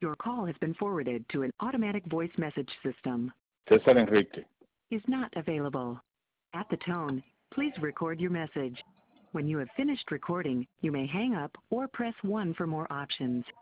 Your call has been forwarded to an automatic voice message system. César Enrique. Is not available. At the tone, please record your message. When you have finished recording, you may hang up or press 1 for more options.